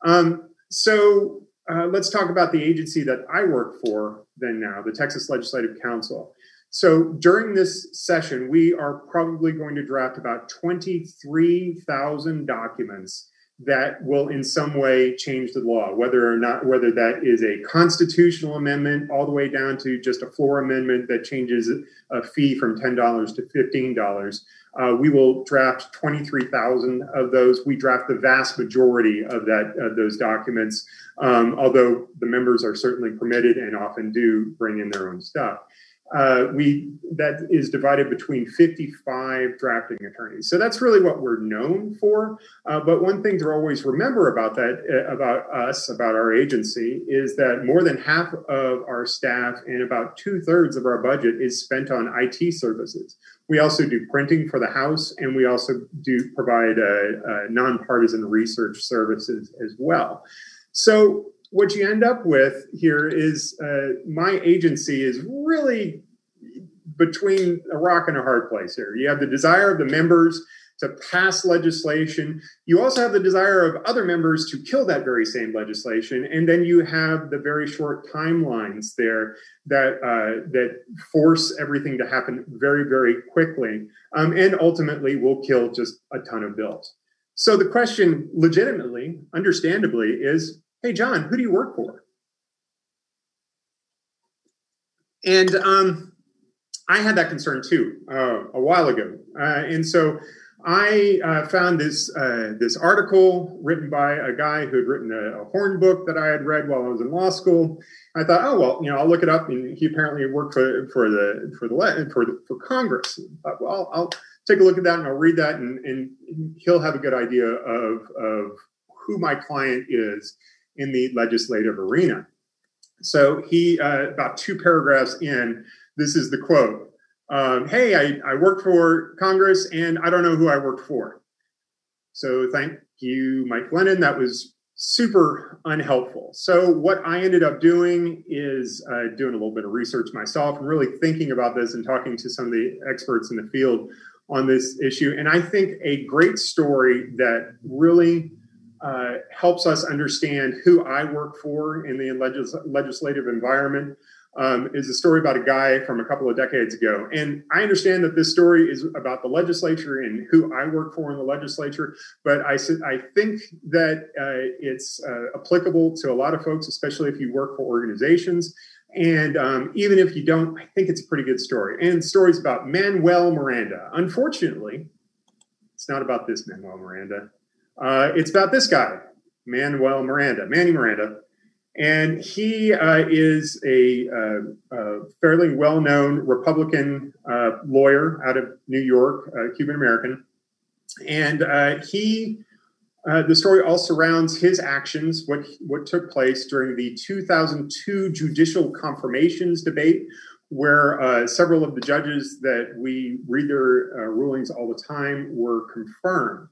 Let's talk about the agency that I work for then now, the Texas Legislative Council. So during this session, we are probably going to draft about 23,000 documents that will in some way change the law, whether that is a constitutional amendment all the way down to just a floor amendment that changes a fee from $10 to $15. We will draft 23,000 of those. We draft the vast majority of those documents, although the members are certainly permitted and often do bring in their own stuff. That is divided between 55 drafting attorneys. So that's really what we're known for. But one thing to always remember about our agency, is that more than half of our staff and about 2/3 of our budget is spent on IT services. We also do printing for the House, and we also do provide nonpartisan research services as well. So what you end up with here is my agency is really between a rock and a hard place here. You have the desire of the members to pass legislation. You also have the desire of other members to kill that very same legislation. And then you have the very short timelines there that force everything to happen very, very quickly, and ultimately will kill just a ton of bills. So the question legitimately, understandably, is, hey, John, who do you work for? And I had that concern too a while ago. And so I found this article written by a guy who had written a horn book that I had read while I was in law school. I thought, oh well, I'll look it up. And he apparently worked for Congress. I thought, well, I'll take a look at that and I'll read that, and he'll have a good idea of who my client is in the legislative arena. So he, about 2 paragraphs in, this is the quote. Hey, I work for Congress and I don't know who I work for. So thank you, Mike Lennon. That was super unhelpful. So what I ended up doing is doing a little bit of research myself and really thinking about this and talking to some of the experts in the field on this issue. And I think a great story that really helps us understand who I work for in the legislative environment is a story about a guy from a couple of decades ago. And I understand that this story is about the legislature and who I work for in the legislature, but I think that it's applicable to a lot of folks, especially if you work for organizations. And even if you don't, I think it's a pretty good story. And the story's about Manuel Miranda. Unfortunately, it's not about this Manuel Miranda. It's about this guy, Manny Miranda. And he is a fairly well-known Republican lawyer out of New York, Cuban-American. And the story all surrounds his actions, what took place during the 2002 judicial confirmations debate, where several of the judges that we read their rulings all the time were confirmed.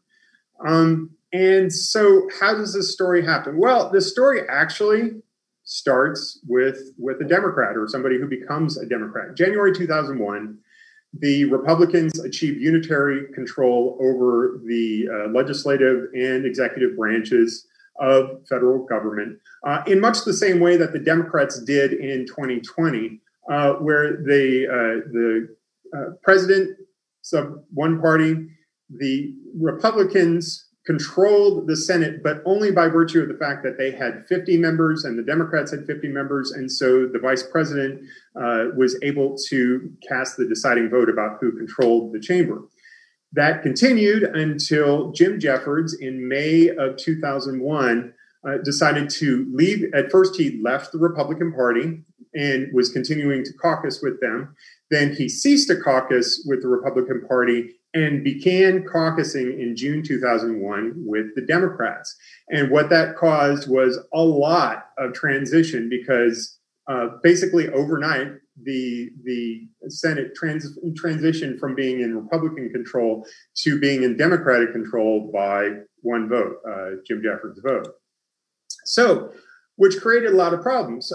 And so how does this story happen? Well, this story actually starts with a Democrat or somebody who becomes a Democrat. January 2001, the Republicans achieved unitary control over the legislative and executive branches of federal government in much the same way that the Democrats did in 2020, where the president sub one party, the Republicans controlled the Senate, but only by virtue of the fact that they had 50 members and the Democrats had 50 members. And so the vice president was able to cast the deciding vote about who controlled the chamber. That continued until Jim Jeffords in May of 2001 decided to leave. At first, he left the Republican Party and was continuing to caucus with them. Then he ceased to caucus with the Republican Party and began caucusing in June 2001 with the Democrats. And what that caused was a lot of transition because basically overnight, the Senate transitioned from being in Republican control to being in Democratic control by one vote, Jim Jeffords' vote. So, which created a lot of problems.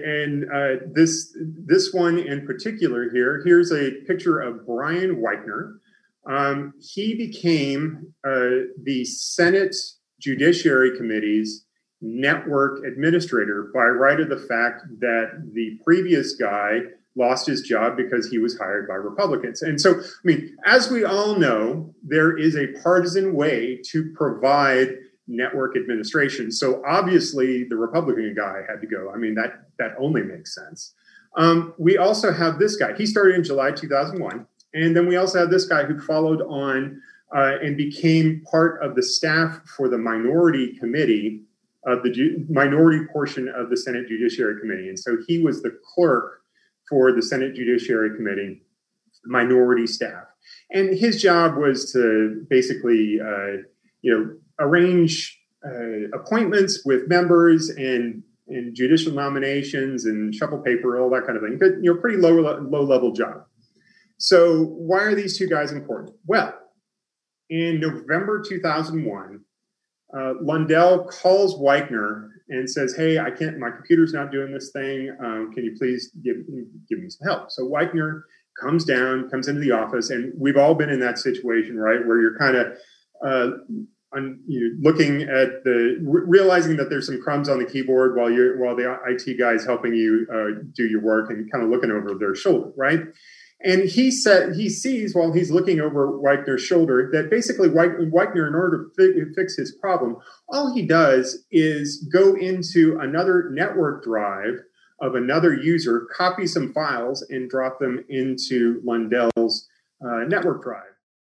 This one in particular here's a picture of Brian Weichner. He became the Senate Judiciary Committee's network administrator by right of the fact that the previous guy lost his job because he was hired by Republicans. And so, I mean, as we all know, there is a partisan way to provide network administration. So obviously the Republican guy had to go. I mean, that only makes sense. We also have this guy. He started in July 2001. And then we also have this guy who followed on and became part of the staff for the minority committee of the minority portion of the Senate Judiciary Committee. And so he was the clerk for the Senate Judiciary Committee, minority staff. And his job was to basically, arrange appointments with members and judicial nominations and shuffle paper, all that kind of thing. But, pretty low level job. So why are these two guys important? Well, in November 2001, Lundell calls Weichner and says, "Hey, I can't. My computer's not doing this thing. Can you please give me some help?" So Weichner comes into the office, and we've all been in that situation, right, where you're kind of looking at realizing that there's some crumbs on the keyboard while the IT guy is helping you do your work, and kind of looking over their shoulder, right? And he sees while he's looking over Weichner's shoulder that basically Weichner, in order to fix his problem, all he does is go into another network drive of another user, copy some files, and drop them into Lundell's network drive.